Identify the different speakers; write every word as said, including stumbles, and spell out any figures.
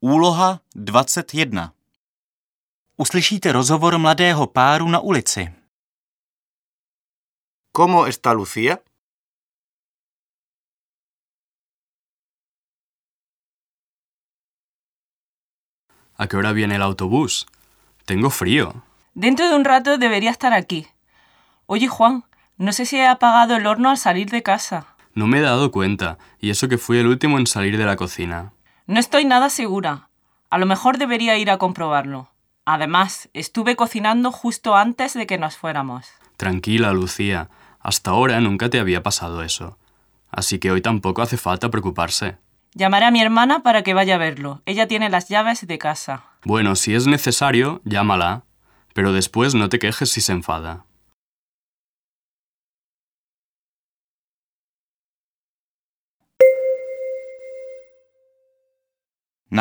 Speaker 1: Úloha dvacet jedna. Uslyšíte rozhovor mladého páru na ulici.
Speaker 2: ¿Cómo está Lucía?
Speaker 3: ¿A qué hora viene el autobús? Tengo frío.
Speaker 4: Dentro de un rato debería estar aquí. Oye, Juan, no sé si he apagado el horno al salir de casa.
Speaker 3: No me he dado cuenta, y eso que fui el último en salir de la cocina.
Speaker 4: No estoy nada segura. A lo mejor debería ir a comprobarlo. Además, estuve cocinando justo antes de que nos fuéramos.
Speaker 3: Tranquila, Lucía. Hasta ahora nunca te había pasado eso. Así que hoy tampoco hace falta preocuparse.
Speaker 4: Llamaré a mi hermana para que vaya a verlo. Ella tiene las llaves de casa.
Speaker 3: Bueno, si es necesario, llámala. Pero después no te quejes si se enfada.